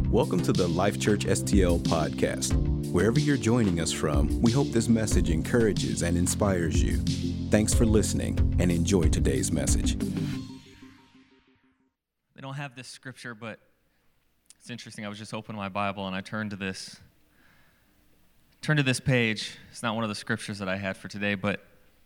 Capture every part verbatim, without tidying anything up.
Welcome to the Life Church S T L podcast. Wherever you're joining us from, we hope this message encourages and inspires you. Thanks for listening and enjoy today's message. They don't have this scripture, but it's interesting. I was just opening my Bible and I turned to this, turned to this page. It's not one of the scriptures that I had for today, but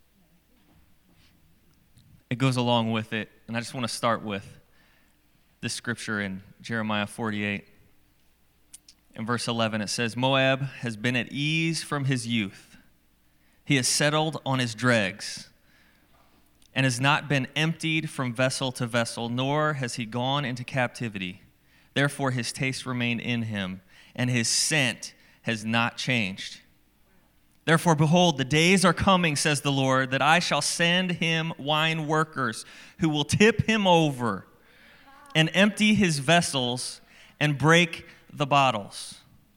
it goes along with it. And I just want to start with this scripture in Jeremiah forty-eight. In verse eleven, it says, Moab has been at ease from his youth. He has settled on his dregs and has not been emptied from vessel to vessel, nor has he gone into captivity. Therefore his taste remained in him, and his scent has not changed. Therefore, behold, the days are coming, says the Lord, that I shall send him wine workers who will tip him over and empty his vessels and break the bottles.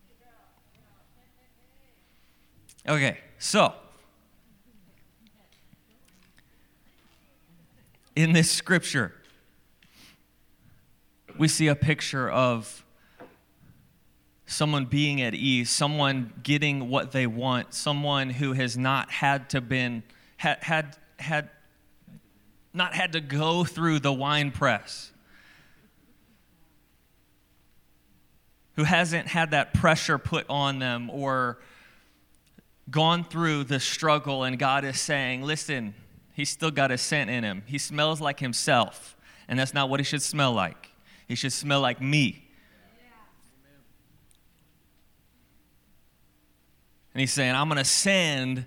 Okay, so in this scripture, we see a picture of someone being at ease, someone getting what they want, someone who has not had to been had had had not had to go through the wine press, who hasn't had that pressure put on them or gone through the struggle, and God is saying, listen, he's still got a scent in him. He smells like himself, and that's not what he should smell like. He should smell like me. And he's saying, I'm going to send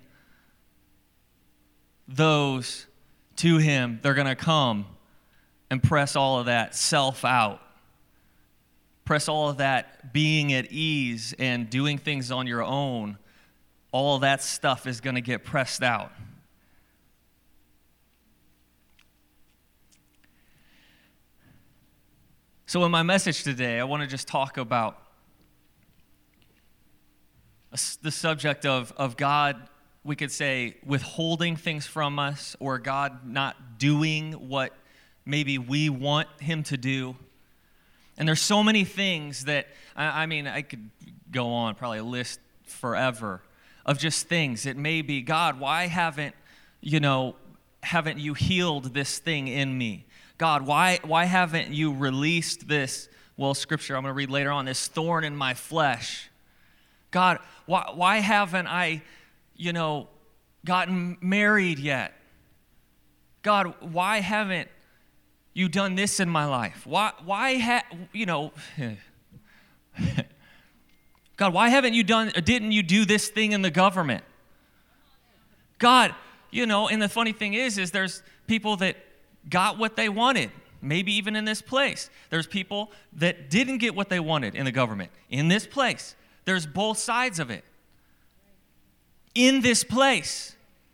those to him. They're going to come and press all of that self out. Press all of that being at ease and doing things on your own. All of that stuff is going to get pressed out. So in my message today, I want to just talk about the subject of, of God, we could say, withholding things from us, or God not doing what maybe we want him to do. And there's so many things that, I, I mean, I could go on, probably a list forever of just things. It may be, God, why haven't, you know, haven't you healed this thing in me? God, why why haven't you released this, well, scripture I'm going to read later on, this thorn in my flesh? God, why why haven't I, you know, gotten married yet? God, why haven't you done this in my life? Why why ha, you know, God, why haven't you done, didn't you do this thing in the government? God, you know, and the funny thing is, is there's people that got what they wanted, maybe even in this place. There's people that didn't get what they wanted in the government. In this place, there's both sides of it. In this place.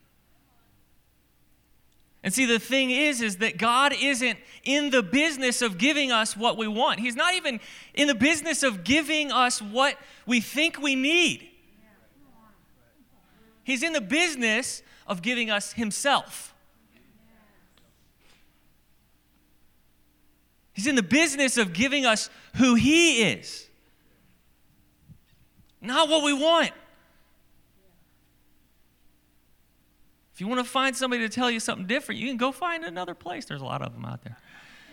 And see, the thing is, is that God isn't in the business of giving us what we want. He's not even in the business of giving us what we think we need. He's in the business of giving us himself. He's in the business of giving us who he is. Not what we want. If you want to find somebody to tell you something different, you can go find another place. There's a lot of them out there.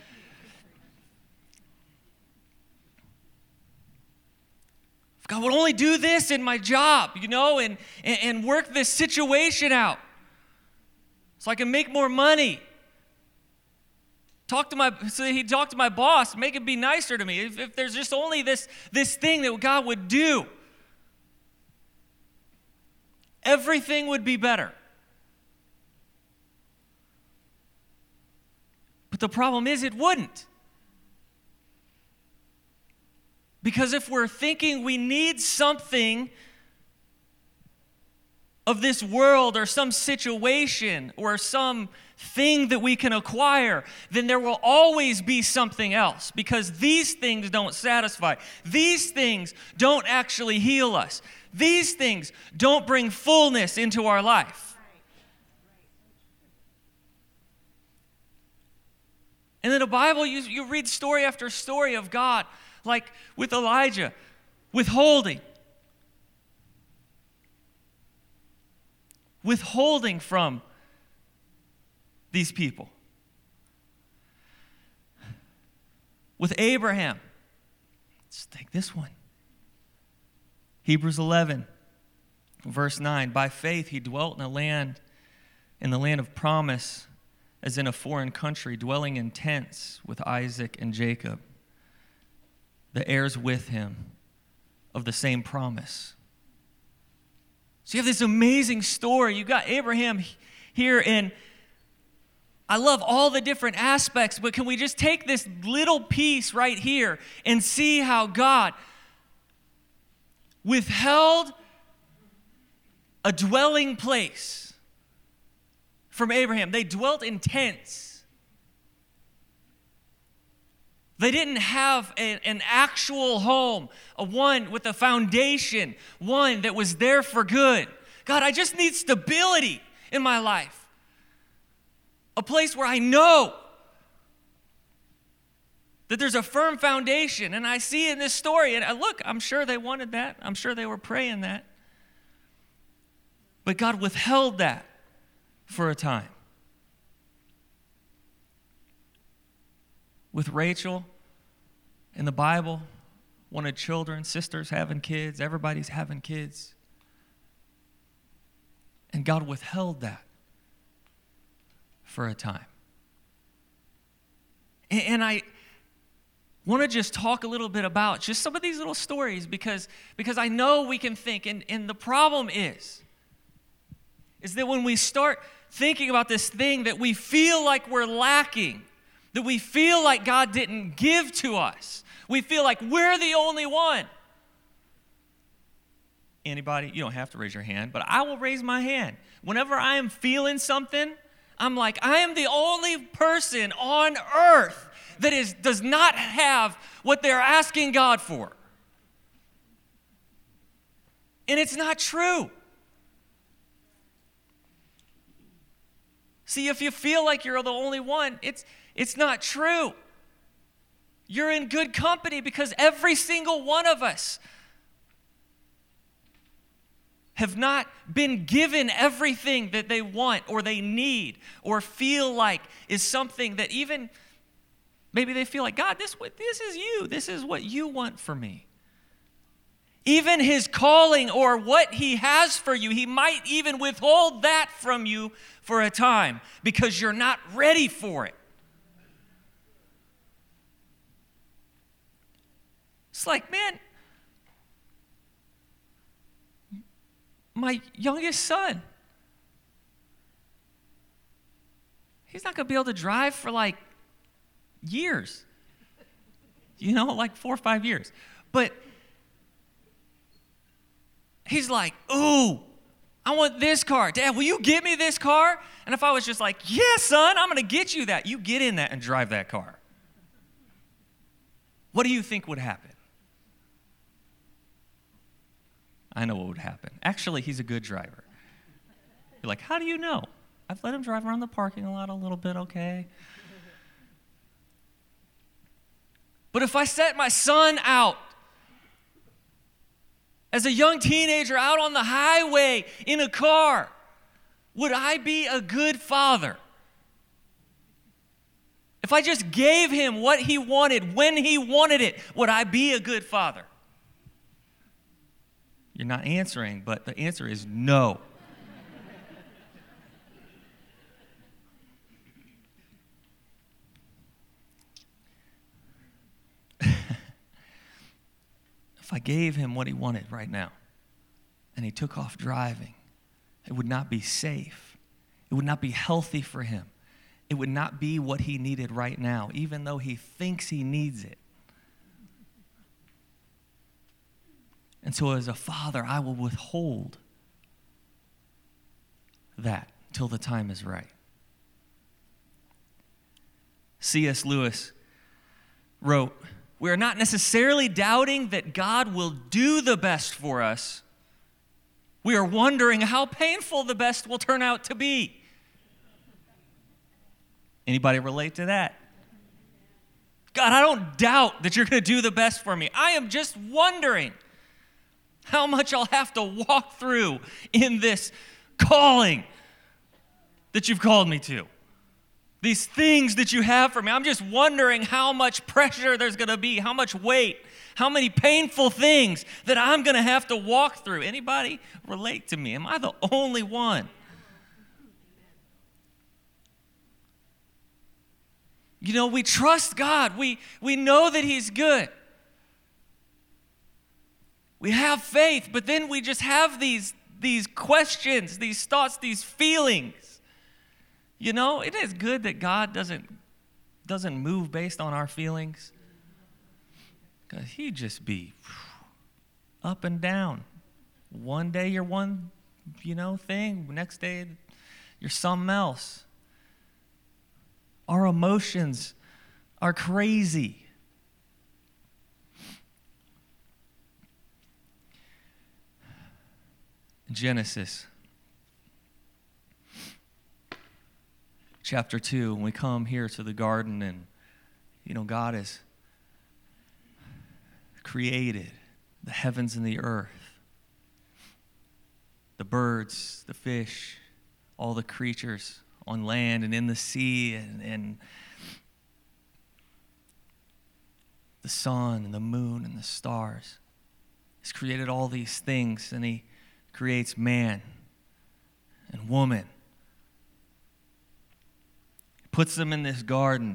If God would only do this in my job, you know, and, and, and work this situation out so I can make more money. Talk to my, so he talked to my boss, make him be nicer to me. If, if there's just only this, this thing that God would do, everything would be better. But the problem is it wouldn't. Because if we're thinking we need something of this world or some situation or some thing that we can acquire, then there will always be something else, because these things don't satisfy. These things don't actually heal us. These things don't bring fullness into our life. And in the Bible, you, you read story after story of God like with Elijah, withholding. Withholding from these people. With Abraham, let's take this one. Hebrews eleven, verse nine. By faith he dwelt in a land, in the land of promise, as in a foreign country, dwelling in tents with Isaac and Jacob, the heirs with him of the same promise. So you have this amazing story. You got Abraham here, and I love all the different aspects, but can we just take this little piece right here and see how God withheld a dwelling place from Abraham? They dwelt in tents. They didn't have a, an actual home, a one with a foundation, one that was there for good. God, I just need stability in my life. A place where I know that there's a firm foundation. And I see in this story, and I look, I'm sure they wanted that. I'm sure they were praying that. But God withheld that for a time. With Rachel in the Bible, wanted children, sisters having kids, everybody's having kids. And God withheld that for a time. And, and I want to just talk a little bit about just some of these little stories because, because I know we can think, and, and the problem is, is that when we start thinking about this thing that we feel like we're lacking, that we feel like God didn't give to us, we feel like we're the only one. Anybody? You don't have to raise your hand, but I will raise my hand. Whenever I am feeling something, I'm like, I am the only person on earth that is does not have what they're asking God for. And it's not true. See, if you feel like you're the only one, it's it's not true. You're in good company because every single one of us have not been given everything that they want or they need or feel like is something that even maybe they feel like, God, this, this is you. This is what you want for me. Even his calling or what he has for you, he might even withhold that from you for a time because you're not ready for it. It's like, man, my youngest son, he's not going to be able to drive for like years. You know, like four or five years. But he's like, ooh, I want this car. Dad, will you get me this car? And if I was just like, yeah, son, I'm going to get you that. You get in that and drive that car. What do you think would happen? I know what would happen. Actually, he's a good driver. You're like, how do you know? I've let him drive around the parking lot a little bit, okay? But if I set my son out as a young teenager out on the highway in a car, would I be a good father? If I just gave him what he wanted when he wanted it, would I be a good father? You're not answering, but the answer is no. If I gave him what he wanted right now and he took off driving, it would not be safe. It would not be healthy for him. It would not be what he needed right now, even though he thinks he needs it. And so as a father, I will withhold that till the time is right. C S Lewis wrote, we are not necessarily doubting that God will do the best for us. We are wondering how painful the best will turn out to be. Anybody relate to that? God, I don't doubt that you're going to do the best for me. I am just wondering how much I'll have to walk through in this calling that you've called me to. These things that you have for me. I'm just wondering how much pressure there's going to be, how much weight, how many painful things that I'm going to have to walk through. Anybody relate to me? Am I the only one? You know, we trust God. We, we know that He's good. We have faith, but then we just have these, these questions, these thoughts, these feelings. You know, it is good that God doesn't, doesn't move based on our feelings. Because He'd just be up and down. One day you're one, you know, thing. Next day you're something else. Our emotions are crazy. Genesis chapter two, when we come here to the garden and, you know, God has created the heavens and the earth, the birds, the fish, all the creatures on land and in the sea, and, and the sun and the moon and the stars. He's created all these things, and He creates man and woman. He puts them in this garden,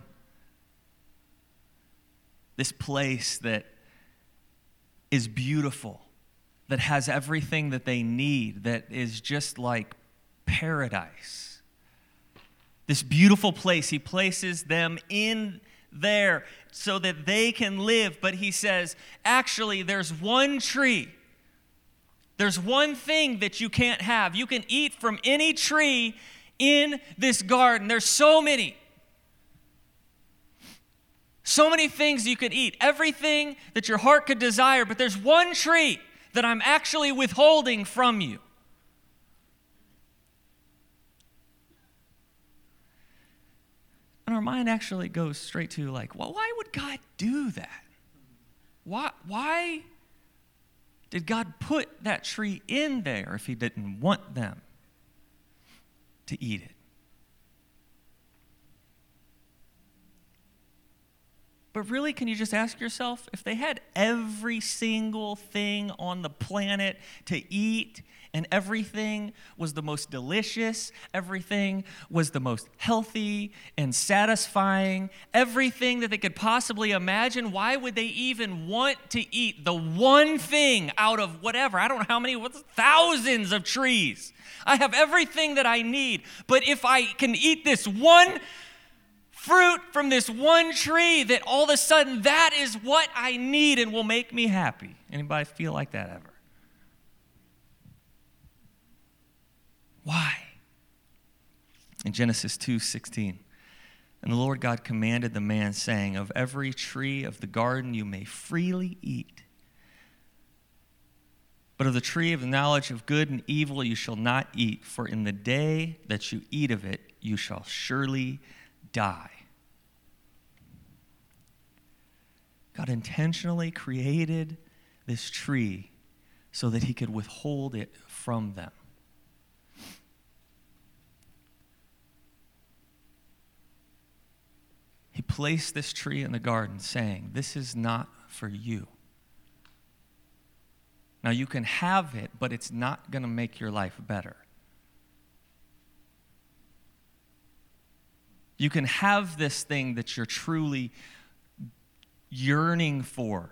this place that is beautiful, that has everything that they need, that is just like paradise. This beautiful place, He places them in there so that they can live. But He says, actually, there's one tree. There's one thing that you can't have. You can eat from any tree in this garden. There's so many. So many things you could eat. Everything that your heart could desire. But there's one tree that I'm actually withholding from you. And our mind actually goes straight to like, well, why would God do that? Why, why did God put that tree in there if He didn't want them to eat it? But really, can you just ask yourself, if they had every single thing on the planet to eat, and everything was the most delicious, everything was the most healthy and satisfying, everything that they could possibly imagine, why would they even want to eat the one thing out of whatever? I don't know how many, what's thousands of trees. I have everything that I need, but if I can eat this one fruit from this one tree, that all of a sudden that is what I need and will make me happy. Anybody feel like that ever? Why? In Genesis two sixteen, and the Lord God commanded the man, saying, of every tree of the garden you may freely eat, but of the tree of the knowledge of good and evil you shall not eat, for in the day that you eat of it you shall surely die. God intentionally created this tree so that He could withhold it from them. He placed this tree in the garden saying, this is not for you. Now you can have it, but it's not going to make your life better. You can have this thing that you're truly yearning for.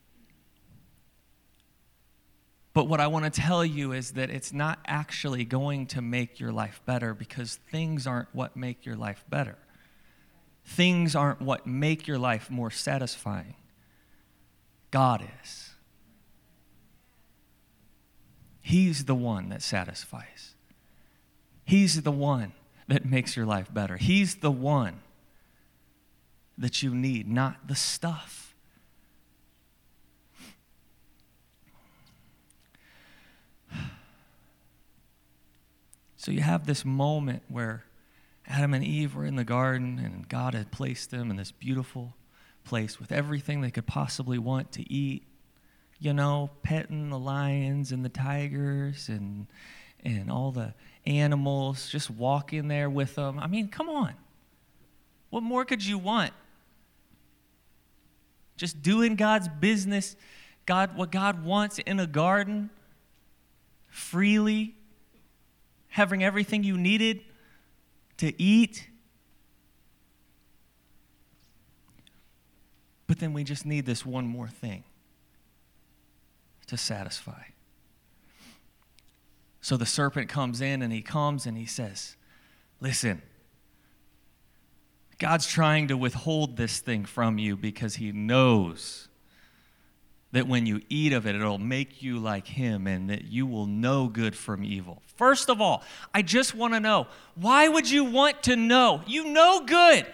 But what I want to tell you is that it's not actually going to make your life better, because things aren't what make your life better. Things aren't what make your life more satisfying. God is. He's the one that satisfies. He's the one that makes your life better. He's the one that you need, not the stuff. So you have this moment where Adam and Eve were in the garden, and God had placed them in this beautiful place with everything they could possibly want to eat, you know, petting the lions and the tigers and and all the animals, just walking there with them. I mean, come on. What more could you want? Just doing God's business, God, what God wants in a garden, freely, having everything you needed to eat. But then we just need this one more thing to satisfy. So the serpent comes in and he comes and he says, listen, God's trying to withhold this thing from you because he knows that when you eat of it, it'll make you like him and that you will know good from evil. First of all, I just want to know, why would you want to know? You know good.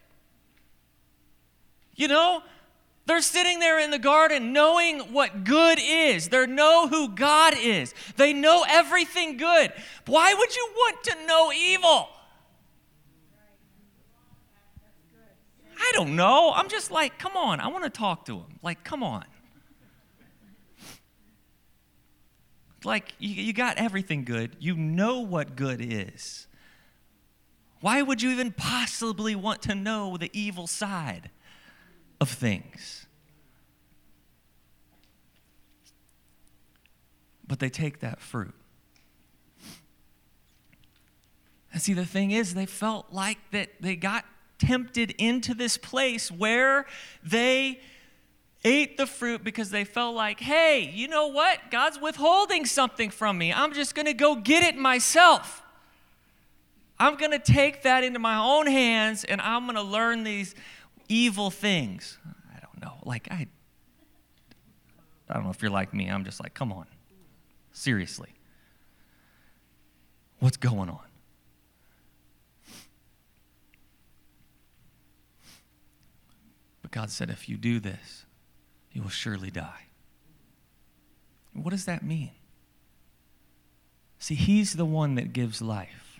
You know, they're sitting there in the garden knowing what good is. They know who God is. They know everything good. Why would you want to know evil? I don't know. I'm just like, come on. I want to talk to him. Like, come on. Like, you, you got everything good. You know what good is. Why would you even possibly want to know the evil side of things? But they take that fruit. And see, the thing is, they felt like that they got tempted into this place where they ate the fruit because they felt like, hey, you know what? God's withholding something from me. I'm just going to go get it myself. I'm going to take that into my own hands and I'm going to learn these evil things. I don't know. Like, I, I don't know if you're like me. I'm just like, come on. Seriously. What's going on? But God said, if you do this, you will surely die. What does that mean? See, he's the one that gives life.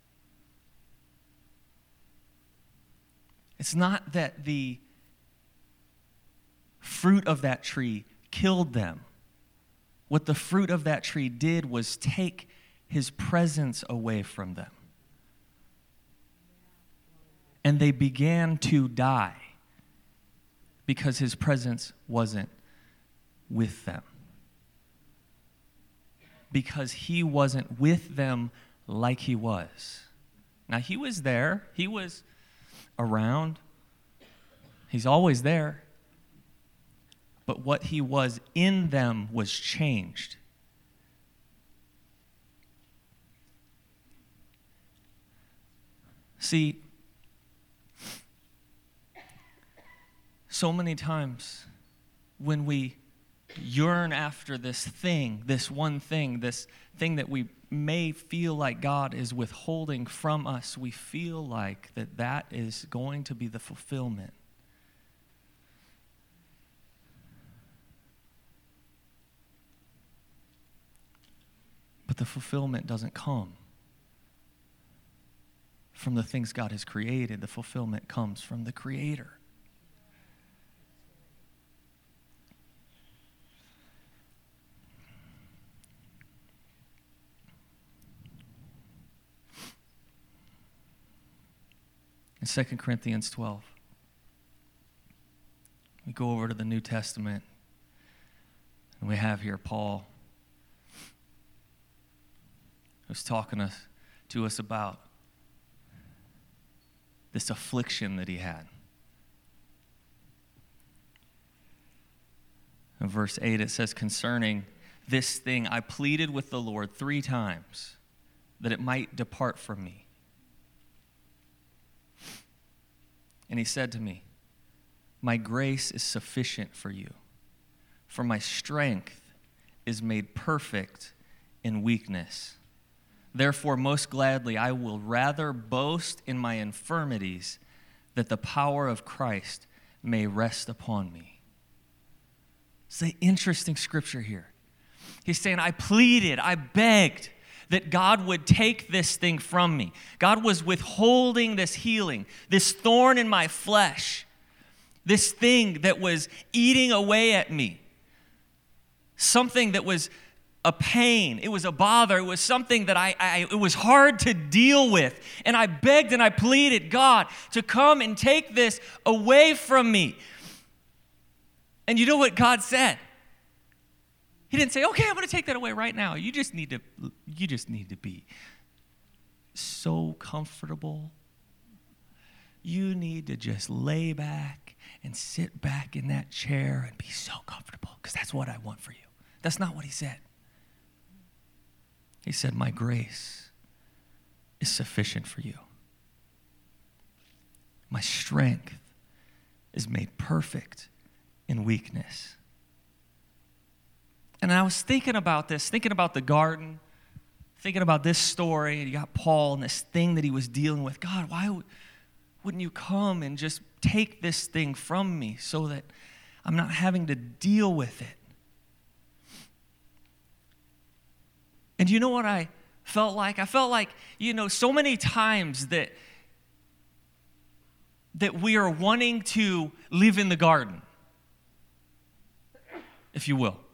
It's not that the fruit of that tree killed them. What the fruit of that tree did was take his presence away from them. And they began to die because his presence wasn't with them. Because he wasn't with them like he was. Now, he was there. He was around. He's always there. But what he was in them was changed. See, so many times when we yearn after this thing, this one thing, this thing that we may feel like God is withholding from us, we feel like that that is going to be the fulfillment. But the fulfillment doesn't come from the things God has created. The fulfillment comes from the Creator. In Second Corinthians twelve, we go over to the New Testament, and we have here Paul, who's talking to, to us about this affliction that he had. In verse eight, it says, concerning this thing, I pleaded with the Lord three times that it might depart from me. And he said to me, my grace is sufficient for you, for my strength is made perfect in weakness. Therefore, most gladly, I will rather boast in my infirmities, that the power of Christ may rest upon me. It's an interesting scripture here. He's saying, I pleaded, I begged that God would take this thing from me. God was withholding this healing, this thorn in my flesh. This thing that was eating away at me. Something that was a pain. It was a bother. It was something that I, I, it was hard to deal with. And I begged and I pleaded God to come and take this away from me. And you know what God said? He didn't say, okay, I'm going to take that away right now. You just need to, you just need to be so comfortable. You need to just lay back and sit back in that chair and be so comfortable, because that's what I want for you. That's not what he said. He said, my grace is sufficient for you. My strength is made perfect in weakness. And I was thinking about this, thinking about the garden, thinking about this story. You got Paul and this thing that he was dealing with. God, why would, wouldn't you come and just take this thing from me so that I'm not having to deal with it? And you know what I felt like? I felt like, you know, so many times that, that we are wanting to live in the garden, if you will.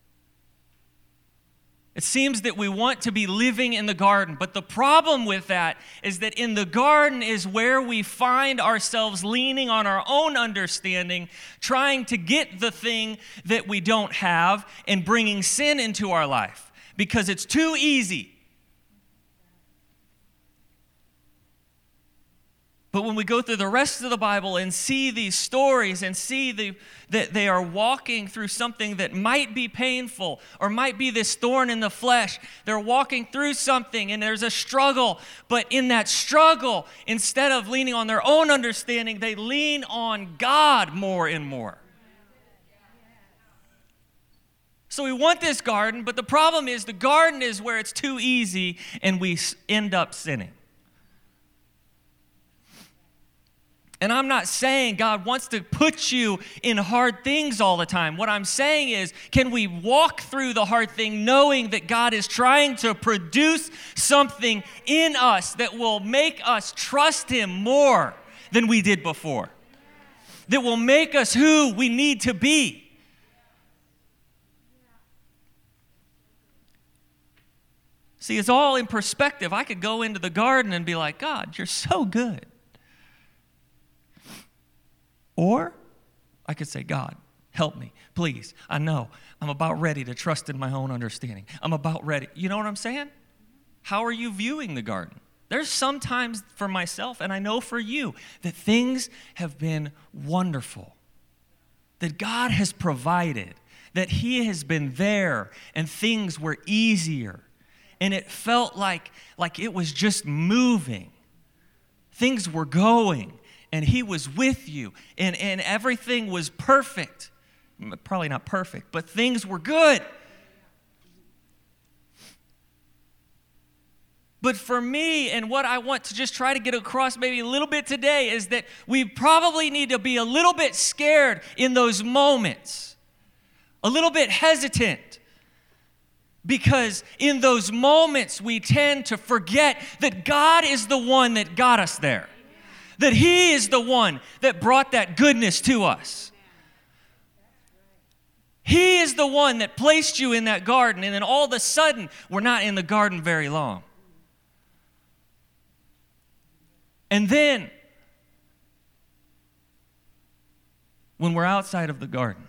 It seems that we want to be living in the garden, but the problem with that is that in the garden is where we find ourselves leaning on our own understanding, trying to get the thing that we don't have and bringing sin into our life. Because it's too easy. But when we go through the rest of the Bible and see these stories and see the, that they are walking through something that might be painful or might be this thorn in the flesh, they're walking through something and there's a struggle. But in that struggle, instead of leaning on their own understanding, they lean on God more and more. So we want this garden, but the problem is the garden is where it's too easy and we end up sinning. And I'm not saying God wants to put you in hard things all the time. What I'm saying is, can we walk through the hard thing knowing that God is trying to produce something in us that will make us trust Him more than we did before? That will make us who we need to be. See, it's all in perspective. I could go into the garden and be like, God, you're so good. Or I could say, God, help me, please. I know I'm about ready to trust in my own understanding. I'm about ready. You know what I'm saying? How are you viewing the garden? There's sometimes for myself, and I know for you, that things have been wonderful. That God has provided. That He has been there, and things were easier. And it felt like, like it was just moving. Things were going, and He was with you, and, and everything was perfect. Probably not perfect, but things were good. But for me, and what I want to just try to get across maybe a little bit today, is that we probably need to be a little bit scared in those moments, a little bit hesitant. Because in those moments, we tend to forget that God is the one that got us there. That He is the one that brought that goodness to us. He is the one that placed you in that garden, and then all of a sudden, we're not in the garden very long. And then, when we're outside of the garden,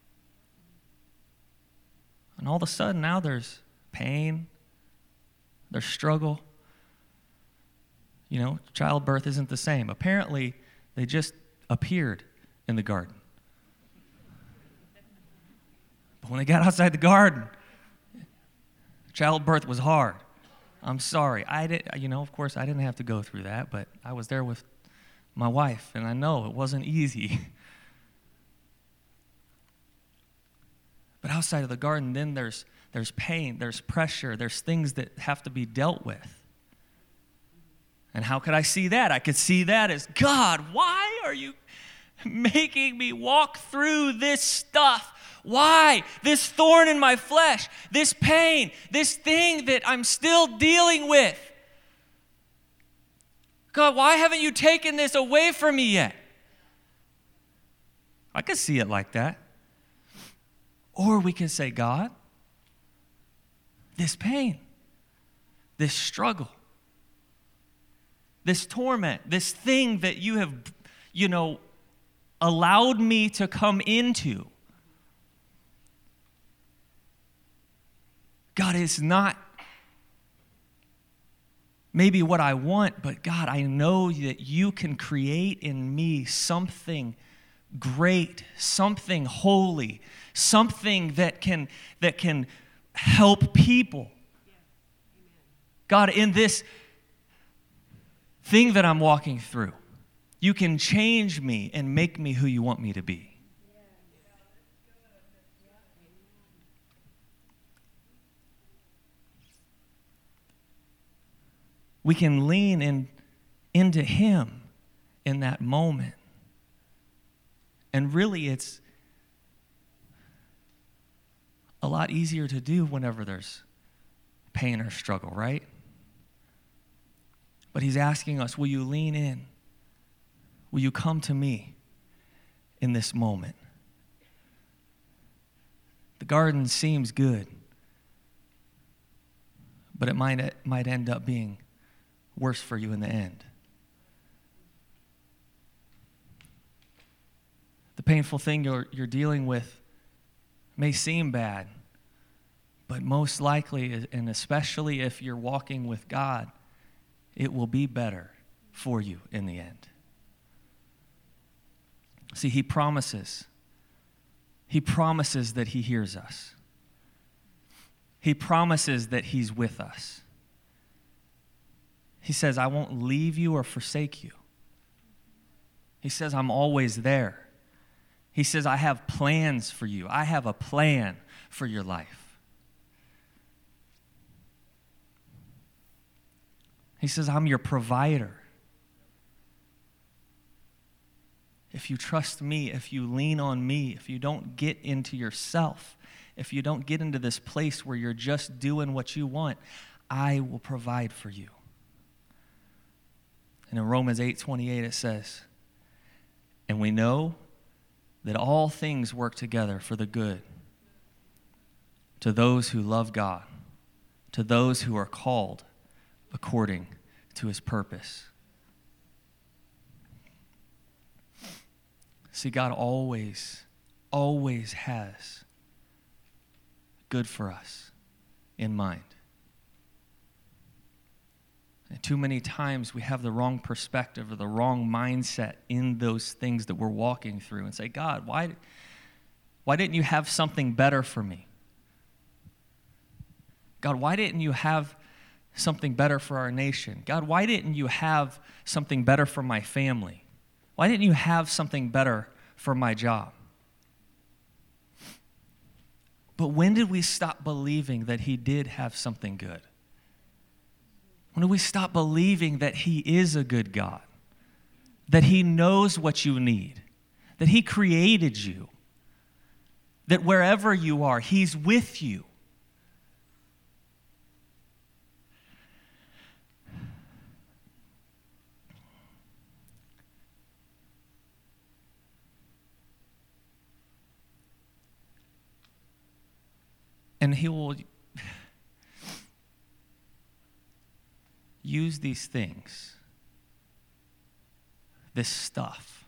and all of a sudden, now there's pain, there's struggle. You know, childbirth isn't the same. Apparently, they just appeared in the garden. But when they got outside the garden, childbirth was hard. I'm sorry. I did, you know, of course, I didn't have to go through that, but I was there with my wife, and I know it wasn't easy. But outside of the garden, then there's there's pain, there's pressure, there's things that have to be dealt with. And how could I see that? I could see that as, God, why are you making me walk through this stuff? Why? This thorn in my flesh, this pain, this thing that I'm still dealing with. God, why haven't you taken this away from me yet? I could see it like that. Or we can say, God, this pain, this struggle, this torment, this thing that you have, you know, allowed me to come into, God, is not maybe what I want, but God, I know that you can create in me something great, something holy, something that can that can help people. God, in this thing that I'm walking through, you can change me and make me who you want me to be. We can lean in, into him in that moment. And really, it's a lot easier to do whenever there's pain or struggle, right? But he's asking us, will you lean in? Will you come to me in this moment? The garden seems good, but it might, it might end up being worse for you in the end. The painful thing you're, you're dealing with may seem bad, but most likely, and especially if you're walking with God, it will be better for you in the end. See, he promises. He promises that he hears us. He promises that he's with us. He says, I won't leave you or forsake you. He says, I'm always there. He says, I have plans for you. I have a plan for your life. He says, I'm your provider. If you trust me, if you lean on me, if you don't get into yourself, if you don't get into this place where you're just doing what you want, I will provide for you. And in Romans eight twenty-eight it says, and we know that all things work together for the good to those who love God, to those who are called according to his purpose. See, God always, always has good for us in mind. And too many times we have the wrong perspective or the wrong mindset in those things that we're walking through and say, God, why, why didn't you have something better for me? God, why didn't you have something better for our nation? God, why didn't you have something better for my family? Why didn't you have something better for my job? But when did we stop believing that he did have something good? When do we stop believing that he is a good God? That he knows what you need? That he created you? That wherever you are, he's with you? And he will use these things, this stuff,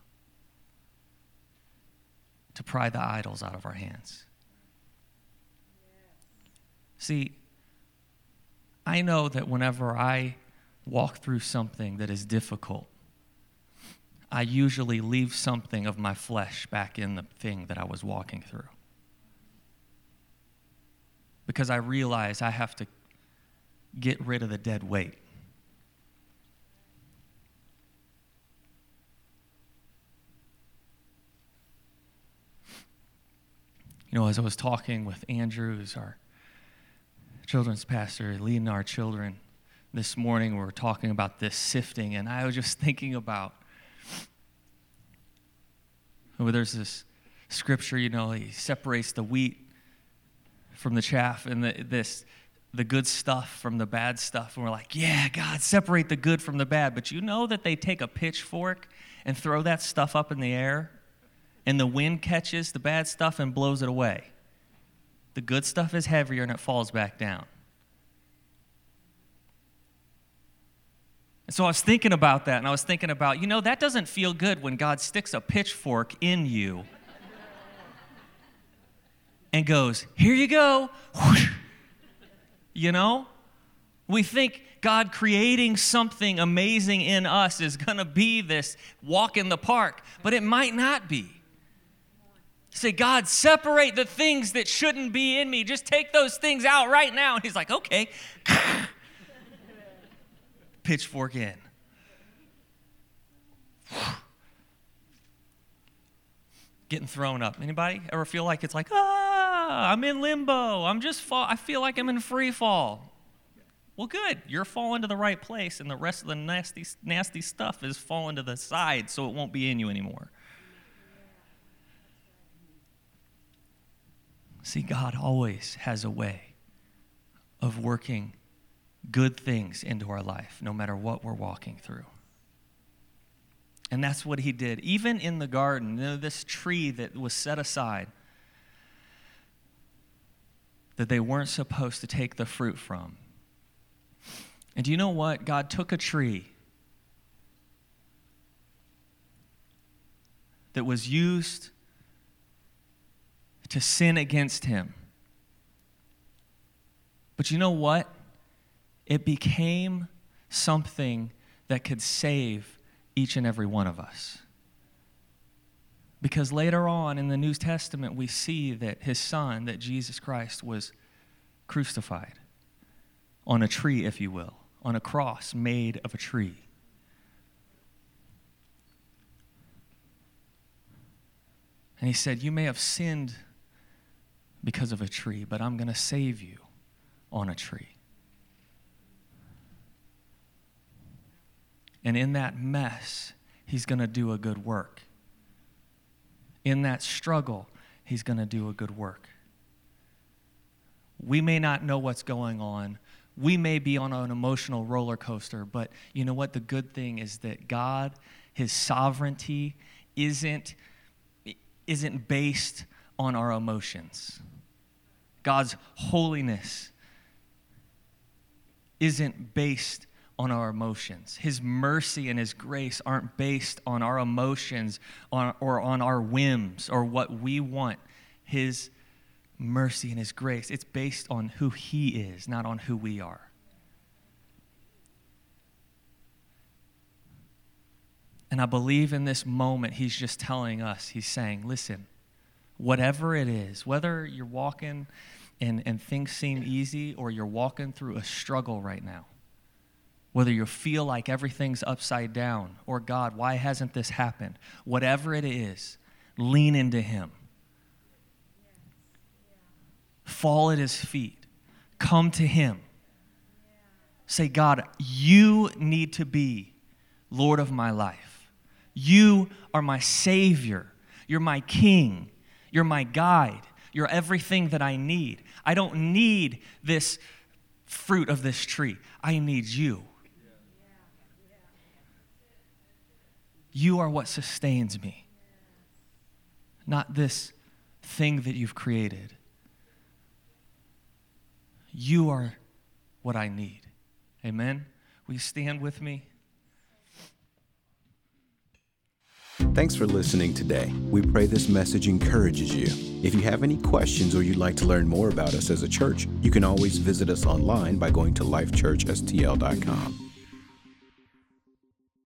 to pry the idols out of our hands. See, I know that whenever I walk through something that is difficult, I usually leave something of my flesh back in the thing that I was walking through. Because I realize I have to get rid of the dead weight. You know, as I was talking with Andrew, who's our children's pastor, leading our children this morning, we were talking about this sifting, and I was just thinking about, well, there's this scripture, you know, he separates the wheat from the chaff and the, this, the good stuff from the bad stuff. And we're like, yeah, God, separate the good from the bad. But you know that they take a pitchfork and throw that stuff up in the air and the wind catches the bad stuff and blows it away. The good stuff is heavier and it falls back down. And so I was thinking about that, and I was thinking about, you know, that doesn't feel good when God sticks a pitchfork in you and goes, here you go. You know? We think God creating something amazing in us is going to be this walk in the park, but it might not be. Say, God, separate the things that shouldn't be in me. Just take those things out right now. And he's like, okay. Pitchfork in. Getting thrown up. Anybody ever feel like it's like, ah, I'm in limbo. I'm just fall. I feel like I'm in free fall. Well, good. You're falling to the right place, and the rest of the nasty, nasty stuff is falling to the side, so it won't be in you anymore. See, God always has a way of working good things into our life, no matter what we're walking through. And that's what he did. Even in the garden, you know, this tree that was set aside, that they weren't supposed to take the fruit from. And do you know what? God took a tree that was used to sin against him. But you know what? It became something that could save each and every one of us. Because later on in the New Testament, we see that his son, that Jesus Christ, was crucified on a tree, if you will, on a cross made of a tree. And he said, you may have sinned because of a tree, but I'm going to save you on a tree. And in that mess, he's going to do a good work. In that struggle, he's going to do a good work. We may not know what's going on. We may be on an emotional roller coaster, but you know what? The good thing is that God, his sovereignty, isn't, isn't based on our emotions. God's holiness isn't based on our emotions. His mercy and his grace aren't based on our emotions on, or on our whims or what we want. His mercy and his grace, it's based on who he is, not on who we are. And I believe in this moment, he's just telling us, he's saying, listen, whatever it is, whether you're walking and, and things seem easy or you're walking through a struggle right now, whether you feel like everything's upside down or God, why hasn't this happened? Whatever it is, lean into him. Fall at his feet. Come to him. Say, God, you need to be Lord of my life. You are my Savior. You're my King. You're my guide. You're everything that I need. I don't need this fruit of this tree. I need you. You are what sustains me, not this thing that you've created. You are what I need. Amen? Will you stand with me? Thanks for listening today. We pray this message encourages you. If you have any questions or you'd like to learn more about us as a church, you can always visit us online by going to life church s t l dot com.